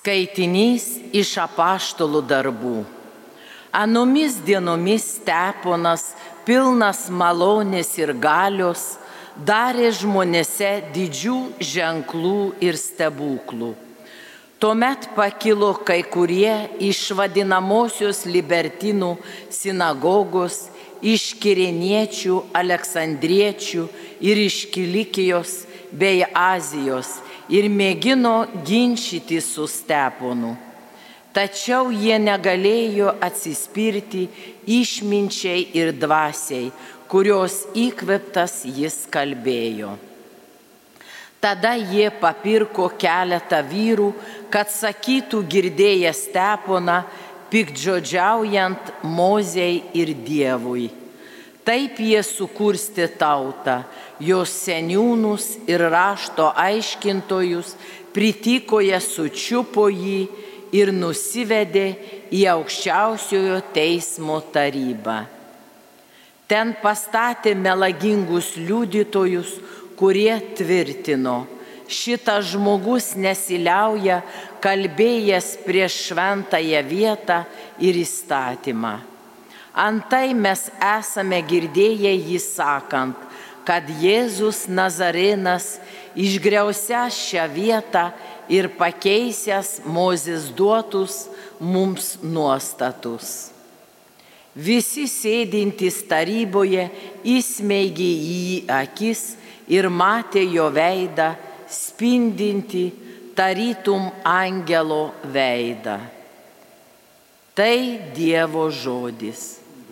Skaitinys iš apaštalų darbų. Anomis dienomis Steponas, pilnas malonės ir galios, darė žmonėse didžių ženklų ir stebuklų. Tuomet pakilo kai kurie iš vadinamosios libertinų sinagogos, iš Kireniečių, Aleksandriečių ir iš Kilikijos bei Azijos ir mėgino ginčyti su Steponu. Tačiau jie negalėjo atsispirti išminčiai ir dvasiai, kurios įkvėptas jis kalbėjo. Tada jie papirko keletą vyrų, kad sakytų girdėję Steponą, piktžodžiaujant Mozei ir Dievui. Taip jie sukurstė tautą, jos seniūnus ir rašto aiškintojus, pritikoje sučiupo jį ir nusivedė į aukščiausiojo teismo tarybą. Ten pastatė melagingus liudytojus, kurie tvirtino: šitas žmogus nesiliauja kalbėjęs prieš šventąją vietą ir įstatymą. Antai mes esame girdėję jį sakant, kad Jėzus Nazarenas išgriausiąs šią vietą ir pakeisęs Mozės duotus mums nuostatus. Visi sėdintys taryboje įsmeigė į akis ir matė jo veidą spindinti tarytum angelo veidą. Tai Dievo žodis.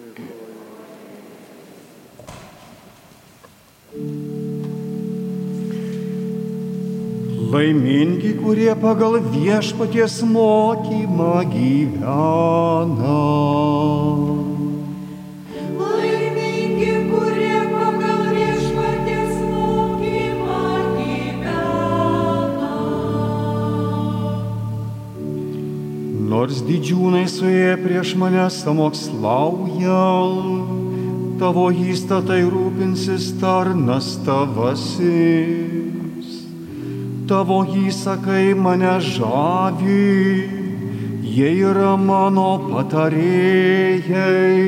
Laimingi, kurie pagal Viešpaties mokymą gyvena. Laimingi, kurie pagal Viešpaties mokymą gyvena. Nors didžiūnai suėję prieš mane sąmokslauja, tavo įstatai rūpinsis tarnas tavasis. Tavo įsakai mane žavi, jie yra mano patarėjai.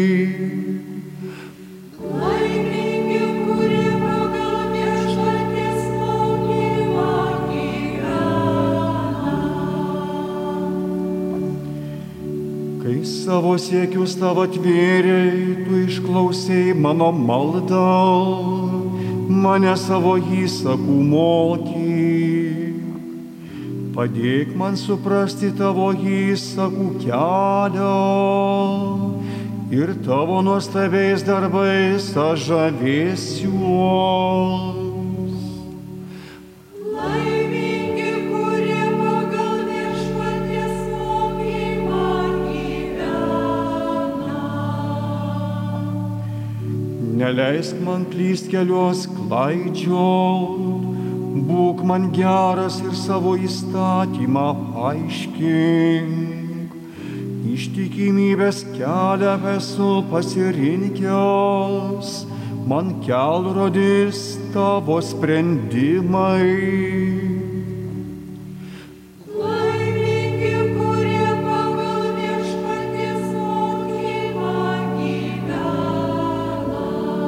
Laimingi, kurie pagal Viešpaties mokymą gyvena. Kai savo siekius tavo atvėrei, tu išklausei mano maldą, mane savo įsakų moky. Padėk man suprasti tavo įsakų kelią ir tavo nuostabiais darbais aš žavėsiuos. Laimingi, kurie pagal Viešpaties mokymą gyvena. Neleisk man klyst keliuos klaidžiot, būk man geras ir savo įstatymą aiškink. Ištikimybės kelią esu pasirinkęs, man kelrodis tavo sprendimai. Laimingi, kurie pagal Viešpaties mokymą gyvena.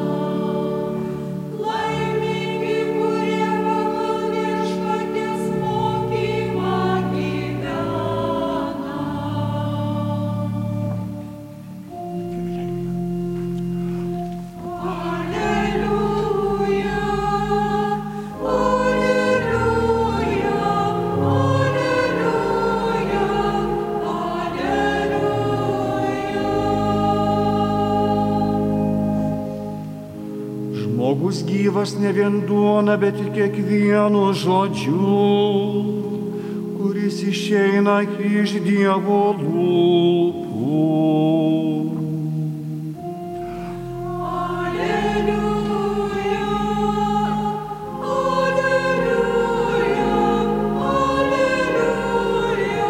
Laimingi, kurie pagal Viešpaties mokymą gyvena. Alleluja, alleluja, alleluja, alleluja. Žmogus gyvas ne vien duona, bet ir kiekvienu žodžiu, kuris išeina iš Dievo lūpų. Alleluja, alleluja, alleluja,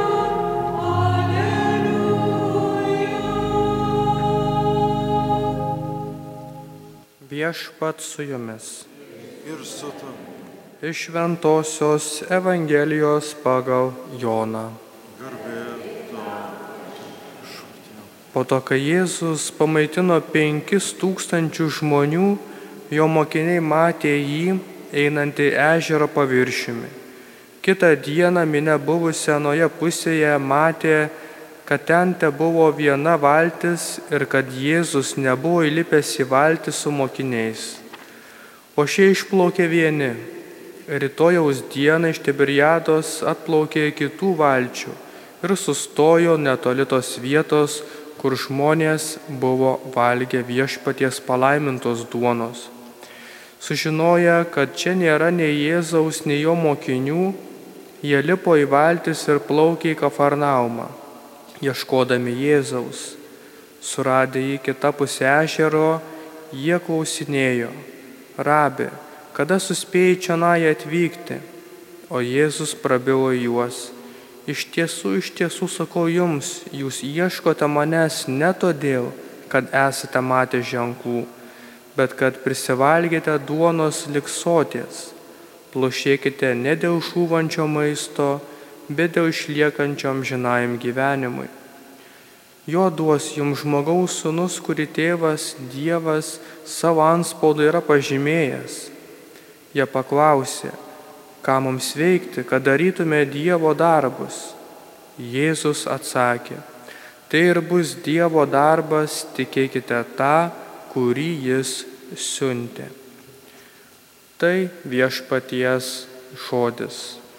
alleluja. Viešpat su jumis. Ir su tavimi. Iš Šventosios Evangelijos pagal Joną. Po to, kai Jėzus pamaitino 5000 žmonių, jo mokiniai matė jį einantį ežero paviršiumi. Kitą dieną minia buvusi anoje pusėje matė, kad ten tebuvo viena valtis ir kad Jėzus nebuvo įlipęs į valtį su mokiniais. O šie išplaukė vieni. Rytojaus dieną iš Tiberiados atplaukė kitų valčių ir sustojo netoli tos vietos, kur žmonės buvo valgę viešpaties palaimintos duonos. Sužinoję, kad čia nėra nei Jėzaus, nei jo mokinių, jie lipo į valtis ir plaukė į Kafarnaumą, ieškodami Jėzaus. Suradę jį kitapus ežero, jie klausinėjo: Rabi, kada suspėjai čionai atvykti? O Jėzus prabilo juos: Iš tiesų sakau jums, jūs ieškote manęs ne todėl, kad esate matę ženklų, bet kad prisivalgėte duonos lig soties. Plušėkite ne dėl žūvančio maisto, bet dėl išliekančio amžinajam gyvenimui. Jo duos jums žmogaus sūnus, kurį tėvas Dievas savo antspaudu yra pažymėjęs. Jie paklausė: Ką mums veikti, kad darytume Dievo darbus? Jėzus atsakė: Tai ir bus Dievo darbas, tikėkite tą, kurį jis siuntė. Tai viešpaties žodis.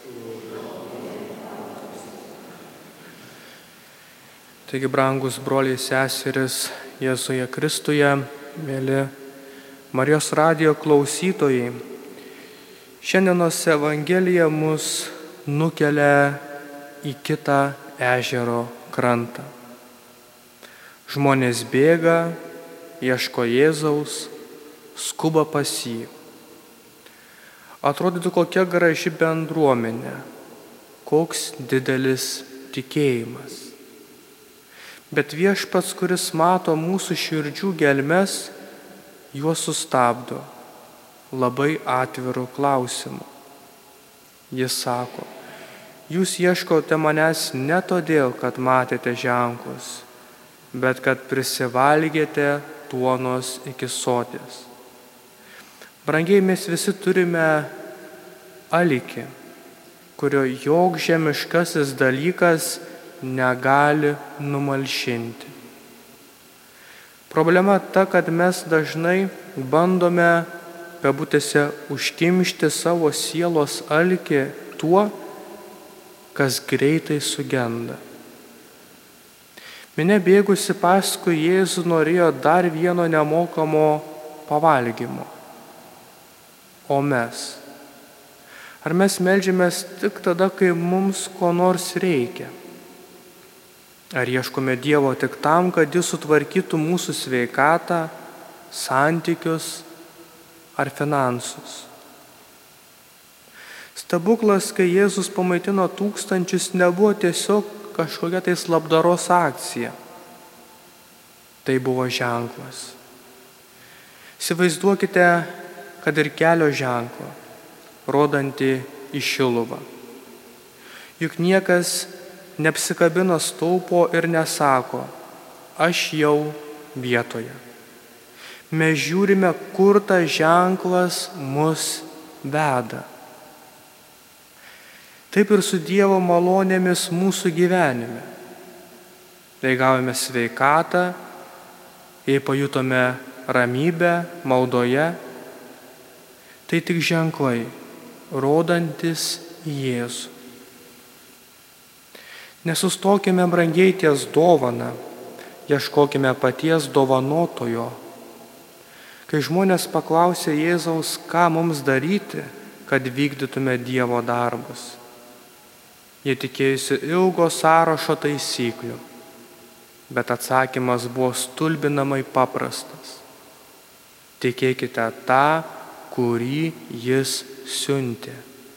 Taigi, brangus broliai seseris Jėzuje Kristuje, mėly Marijos radijo klausytojai, šiandienos Evangelija mus nukelia į kitą ežero krantą. Žmonės bėga, ieško Jėzaus, skuba pas jį. Atrodytų, kokia graži bendruomenė, koks didelis tikėjimas. Bet viešpats, kuris mato mūsų širdžių gelmes, juos sustabdo labai atvirų klausimų. Jis sako: Jūs ieškote manęs ne todėl, kad matėte ženklus, bet kad prisivalgėte duonos iki soties. Brangiai, mes visi turime alkį, kurio joks žemiškasis dalykas negali numalšinti. Problema ta, kad mes dažnai bandome kabutėse užkimšti savo sielos alkį tuo, kas greitai sugenda. Minia bėgusi paskui Jėzų norėjo dar vieno nemokamo pavalgymo. O mes? Ar mes meldžiamės tik tada, kai mums ko nors reikia? Ar ieškome Dievo tik tam, kad Jis sutvarkytų mūsų sveikatą, santykius ar finansus? Stebuklas, kai Jėzus pamaitino tūkstančius, nebuvo tiesiog kažkokia tai labdaros akcija. Tai buvo ženklas. Įsivaizduokite, kad ir kelio ženklą, rodantį į Šiluvą. Juk niekas neapsikabina stulpo ir nesako: Aš jau vietoje. Mes žiūrime, kur tas ženklas mus veda. Taip ir su Dievo malonėmis mūsų gyvenime. Jei gavome sveikatą, jei pajutome ramybę maldoje, tai tik ženklai, rodantis į Jėzų. Nesustokime, brangiai, ties dovana, ieškokime paties dovanotojo. Kai žmonės paklausė Jėzaus, ką mums daryti, kad vykdytume Dievo darbus, jie tikėjusi ilgo sąrašo taisyklių, bet atsakymas buvo stulbinamai paprastas: Tikėkite tą, kurį jis siuntė.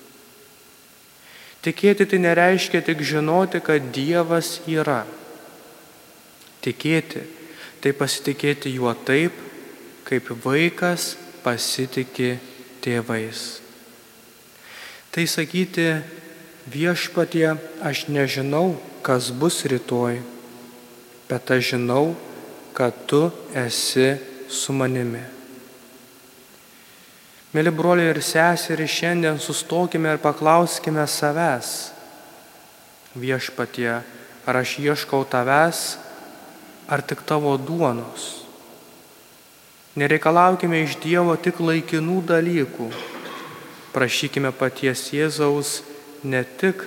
Tikėti tai nereiškia tik žinoti, kad Dievas yra. Tikėti tai pasitikėti juo taip, kaip vaikas pasitiki tėvais. Tai sakyti: Viešpatie, aš nežinau, kas bus rytoj, bet aš žinau, kad tu esi su manimi. Mėly broliai ir seserys, šiandien sustokime ir paklauskime savęs: Viešpatie, ar aš ieškau tavęs, ar tik tavo duonos? Nereikalaukime iš Dievo tik laikinų dalykų. Prašykime paties Jėzaus ne tik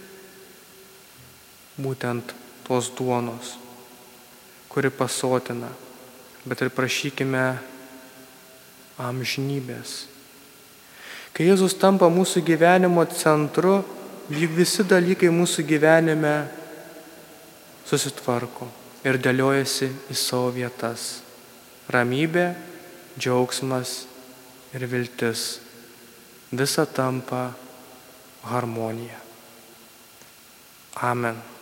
būtent tos duonos, kuri pasotina, bet ir prašykime amžinybės. Kai Jėzus tampa mūsų gyvenimo centru, juk visi dalykai mūsų gyvenime susitvarko ir dėliojasi į savo vietas. Ramybė, džiaugsmas ir viltis. Visa tampa harmonija. Amen.